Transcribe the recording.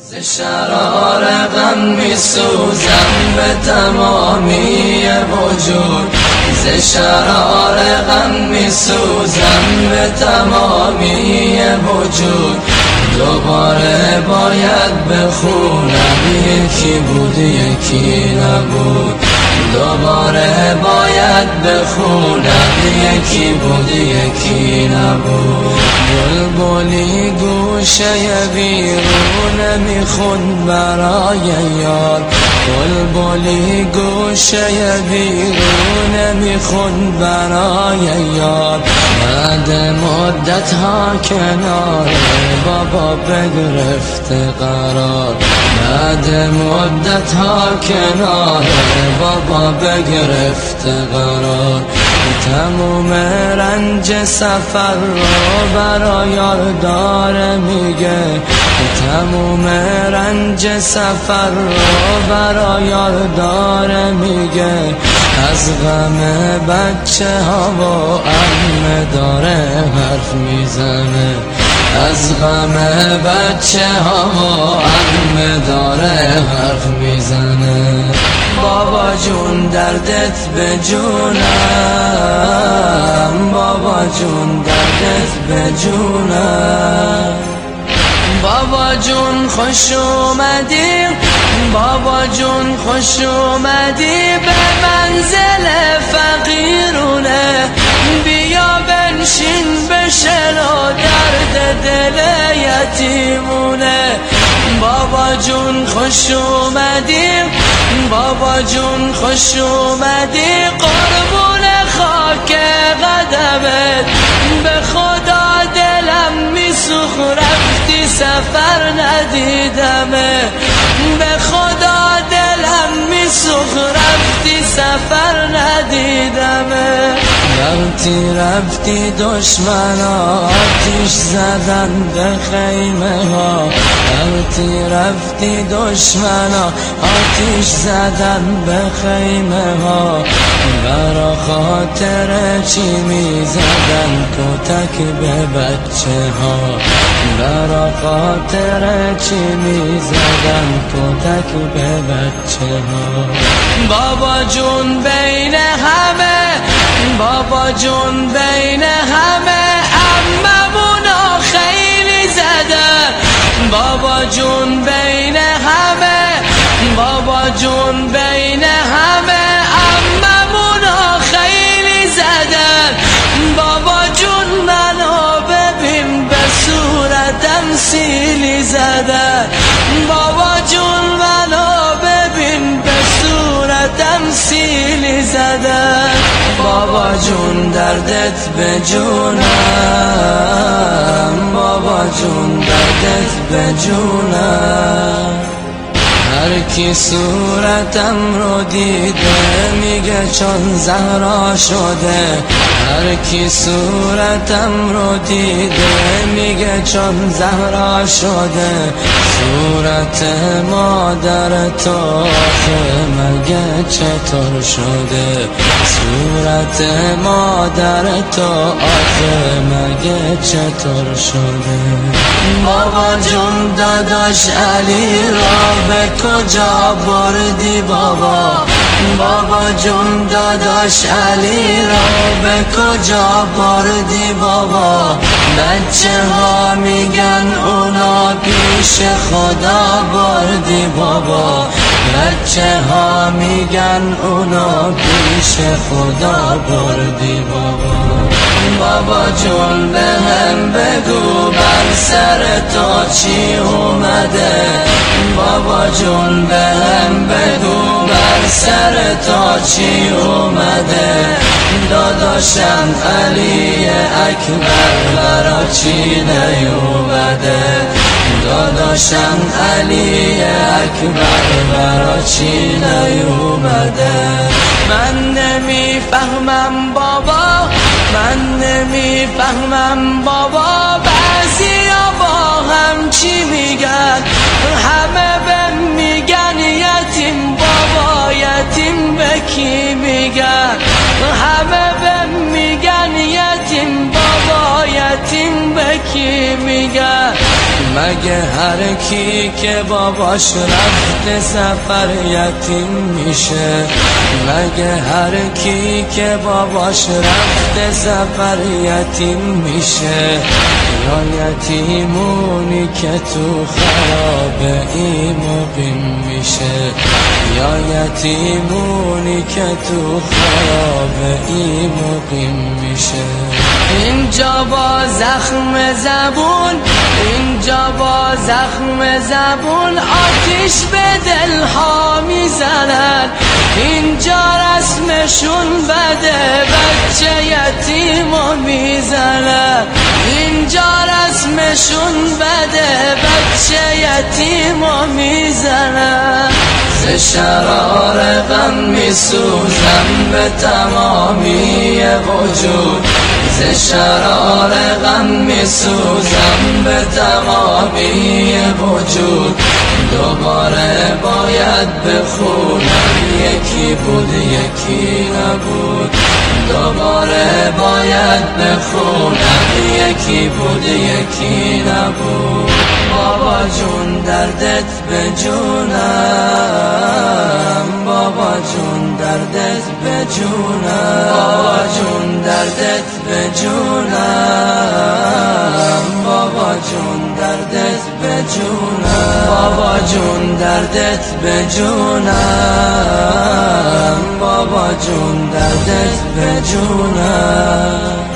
ز شرار غم می سوزم به تمامی وجود، ز شرار غم می سوزم به تمامی وجود. دوباره باید بخونم یکی بود یکی نبود، دوباره باید بخونم یکی بود یکی نبود. بلبلی گوشه ویرونه میخوند برای یار، بلبلی گوشه ویرونه میخوند برای یار. بعد مدت ها کنار بابا بگرفته قرار، بعد مدت ها کنار بابا بگرفته قرار. تموم رنج سفر رو برای یار داره میگه، تموم رنج سفر رو برای یار داره میگه. از غم بچه ها و عمه داره حرف میزنه، از غم بچه ها و عمه داره حرف میزنه. بابا جون دردت به جونم، بابا جون دردت به جونم. بابا جون خوش اومدی، بابا جون خوش اومدی به منزل فقیرونه. بیا بنشین بشنو درد دل یتیمونه. بابا جون خوش اومدی، بابا جون خوش اومدی قربون خاک قدمت. به خدا دلم میسوخ رفتی سفر ندیدمه، به خدا دلم میسوخ رفتی سفر ندیدمه. رفتی دشمنا آتیش زدن به خیمه ها، رفتی دشمنا آتیش زدن به خیمه ها. برا خاطر چی میزدن کتک به بچه ها، برا خاطر چی میزدن کتک به بچه ها. بابا جون بین همه، بابا جون بین همه عممونا خیلی زدن. بابا جون بین همه، بابا جون بین همه عممونا خیلی زدن. بابا جون منو ببین به صورتم سیلی زدن، بابا جون منو ببین به صورتم سیلی زدن. بابا جون دردت به جونم، بابا جون دردت به جونم. هر کی صورتم رو دیده میگه چون زهرا شده، هر کی صورتم رو دیده میگه چون زهرا شده. صورت مادر تو آخه مگه چطور شده، صورت مادر تو آخه مگه چطور شده. بابا جون داداش علی را به کجا بردی بابا، بابا جون داداش علی را به کجا بردی بابا. بچه ها میگن اونا پیش خدا بردی بابا، بچه ها میگن اونا پیش خدا بردی بابا. بابا جون به هم بگو بر سر تو چی اومده، بابا جون به هم بگو بر سر تو چی اومده. داداشم علی اکبر برا چی نیومده، داداشم علی اکبر برا چی نیومده. من نمیفهمم بابا، من نمیفهمم بابا. بعضیا با هم چی میگن، همه به میگن یتیم بابا، یتیم به کی میگن، همه به میگن یتیم بابا، یتیم به کی میگن. مگه هر کی که باباش رفته سفر یتیم میشه؟ مگه هر کی که باباش رفته سفر یتیم میشه؟ یا یتیمونی که تو خرابه ای مقیم میشه؟ یا یتیمونی که تو خرابه ای مقیم میشه؟ اینجا با زخم زبون، اینجا با زخم زبون آتیش به دلها میزنن. اینجا رسمشون بده، بچه یتیمو میزنن. اینجا رسمشون بده، بچه یتیمو میزنن. ز شرار غم میسوزم به تمامی وجود، ز شرار غم میسوزم به تمامی وجود. دوباره باید بخونم یکی بود یکی نبود. دوباره باید بخونم یکی بود یکی نبود. بابا جون دردت به جونم، بابا جون دردت به جونم، بابا جون دردت به جونم، بابا جون دردت به جونم، بابا جون دردت به جونم، بابا جون دردت به جونم.